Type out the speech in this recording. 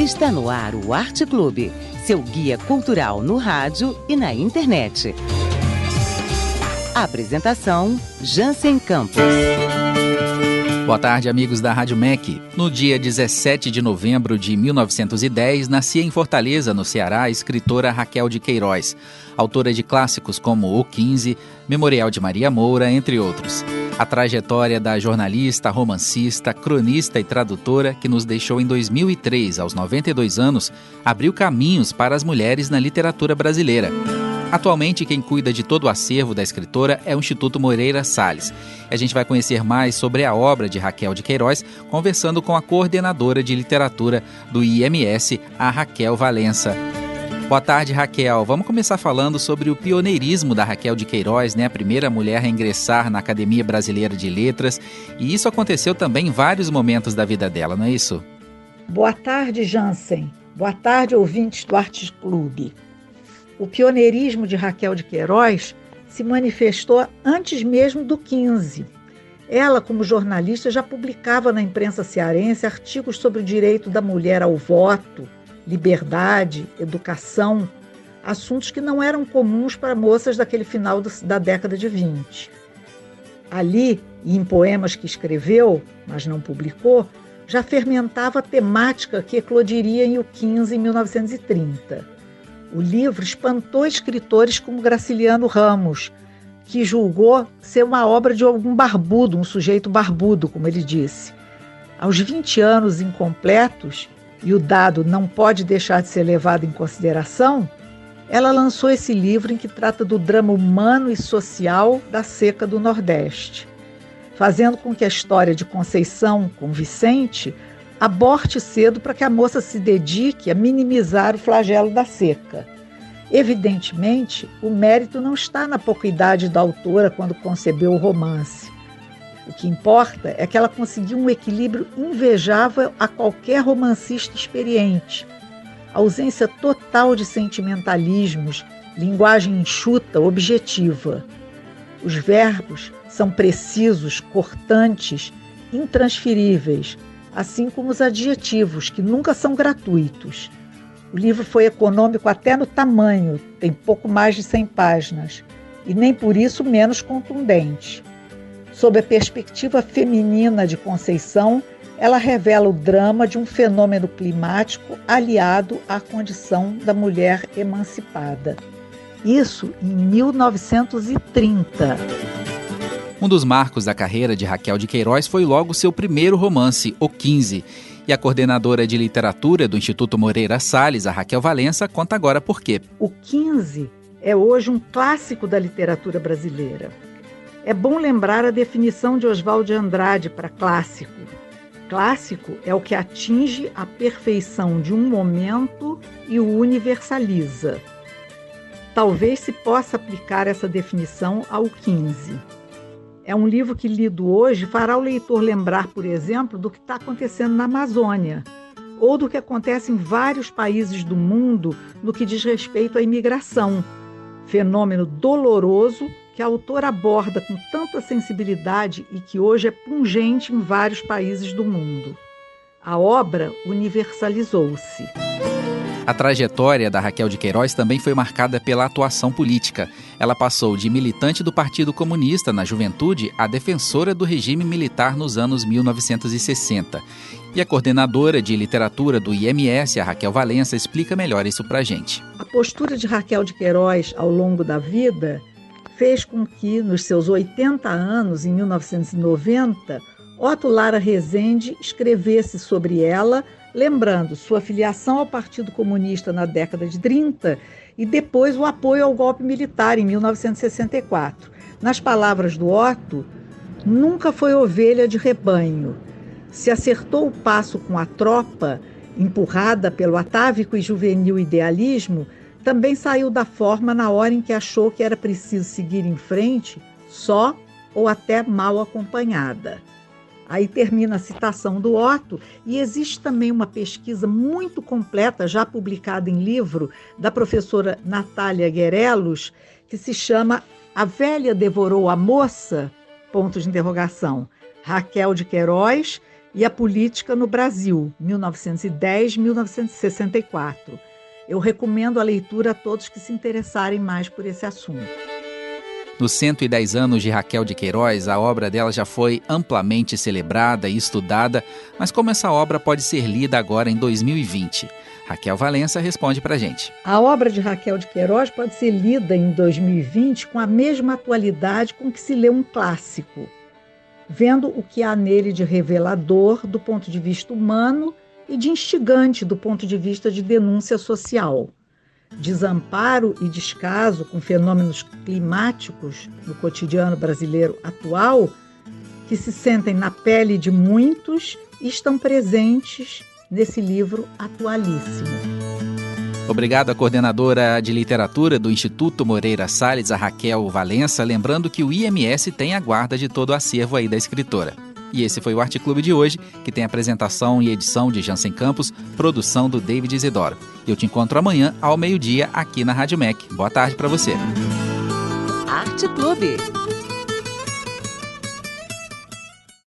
Está no ar o Arte Clube, seu guia cultural no rádio e na internet. Apresentação, Jansen Campos. Boa tarde, amigos da Rádio MEC. No dia 17 de novembro de 1910, nascia em Fortaleza, no Ceará, a escritora Raquel de Queiroz, autora de clássicos como O 15, Memorial de Maria Moura, entre outros. A trajetória da jornalista, romancista, cronista e tradutora, que nos deixou em 2003, aos 92 anos, abriu caminhos para as mulheres na literatura brasileira. Atualmente, quem cuida de todo o acervo da escritora é o Instituto Moreira Salles. A gente vai conhecer mais sobre a obra de Raquel de Queiroz, conversando com a coordenadora de literatura do IMS, a Raquel Valença. Boa tarde, Raquel. Vamos começar falando sobre o pioneirismo da Raquel de Queiroz, né? A primeira mulher a ingressar na Academia Brasileira de Letras. E isso aconteceu também em vários momentos da vida dela, não é isso? Boa tarde, Jansen. Boa tarde, ouvintes do Arte Clube. O pioneirismo de Raquel de Queiroz se manifestou antes mesmo do 15. Ela, como jornalista, já publicava na imprensa cearense artigos sobre o direito da mulher ao voto, liberdade, educação, assuntos que não eram comuns para moças daquele final da década de 20. Ali, e em poemas que escreveu, mas não publicou, já fermentava a temática que eclodiria em O 15, em 1930. O livro espantou escritores como Graciliano Ramos, que julgou ser uma obra de algum barbudo, um sujeito barbudo, como ele disse. Aos 20 anos incompletos, e o dado não pode deixar de ser levado em consideração, ela lançou esse livro em que trata do drama humano e social da seca do Nordeste, fazendo com que a história de Conceição com Vicente aborte cedo para que a moça se dedique a minimizar o flagelo da seca. Evidentemente, o mérito não está na pouca idade da autora quando concebeu o romance. O que importa é que ela conseguiu um equilíbrio invejável a qualquer romancista experiente. Ausência total de sentimentalismos, linguagem enxuta, objetiva. Os verbos são precisos, cortantes, intransferíveis, assim como os adjetivos, que nunca são gratuitos. O livro foi econômico até no tamanho, tem pouco mais de 100 páginas, e nem por isso menos contundente. Sob a perspectiva feminina de Conceição, ela revela o drama de um fenômeno climático aliado à condição da mulher emancipada. Isso em 1930. Um dos marcos da carreira de Raquel de Queiroz foi logo seu primeiro romance, O 15. E a coordenadora de literatura do Instituto Moreira Salles, a Raquel Valença, conta agora por quê. O 15 é hoje um clássico da literatura brasileira. É bom lembrar a definição de Oswald de Andrade para clássico. Clássico é o que atinge a perfeição de um momento e o universaliza. Talvez se possa aplicar essa definição ao 15. É um livro que, lido hoje, fará o leitor lembrar, por exemplo, do que está acontecendo na Amazônia, ou do que acontece em vários países do mundo no que diz respeito à imigração, fenômeno doloroso que a autora aborda com tanta sensibilidade e que hoje é pungente em vários países do mundo. A obra universalizou-se. A trajetória da Raquel de Queiroz também foi marcada pela atuação política. Ela passou de militante do Partido Comunista na juventude a defensora do regime militar nos anos 1960. E a coordenadora de literatura do IMS, a Raquel Valença, explica melhor isso pra gente. A postura de Raquel de Queiroz ao longo da vida fez com que, nos seus 80 anos, em 1990, Otto Lara Rezende escrevesse sobre ela, lembrando sua filiação ao Partido Comunista na década de 30 e depois o apoio ao golpe militar em 1964. Nas palavras do Otto, nunca foi ovelha de rebanho. Se acertou o passo com a tropa, empurrada pelo atávico e juvenil idealismo, também saiu da forma na hora em que achou que era preciso seguir em frente, só ou até mal acompanhada. Aí termina a citação do Otto, e existe também uma pesquisa muito completa, já publicada em livro, da professora Natália Guerelos, que se chama A Velha Devorou a Moça? Raquel de Queiroz e a Política no Brasil, 1910-1964. Eu recomendo a leitura a todos que se interessarem mais por esse assunto. Nos 110 anos de Raquel de Queiroz, a obra dela já foi amplamente celebrada e estudada, mas como essa obra pode ser lida agora em 2020? Raquel Valença responde pra gente. A obra de Raquel de Queiroz pode ser lida em 2020 com a mesma atualidade com que se lê um clássico, vendo o que há nele de revelador do ponto de vista humano e de instigante do ponto de vista de denúncia social. Desamparo e descaso com fenômenos climáticos no cotidiano brasileiro atual, que se sentem na pele de muitos e estão presentes nesse livro atualíssimo. Obrigado à coordenadora de literatura do Instituto Moreira Salles, a Raquel Valença, lembrando que o IMS tem a guarda de todo o acervo aí da escritora. E esse foi o Arte Clube de hoje, que tem apresentação e edição de Jansen Campos, produção do David Isidoro. Eu te encontro amanhã ao meio-dia aqui na Rádio MEC. Boa tarde para você. Arte Clube.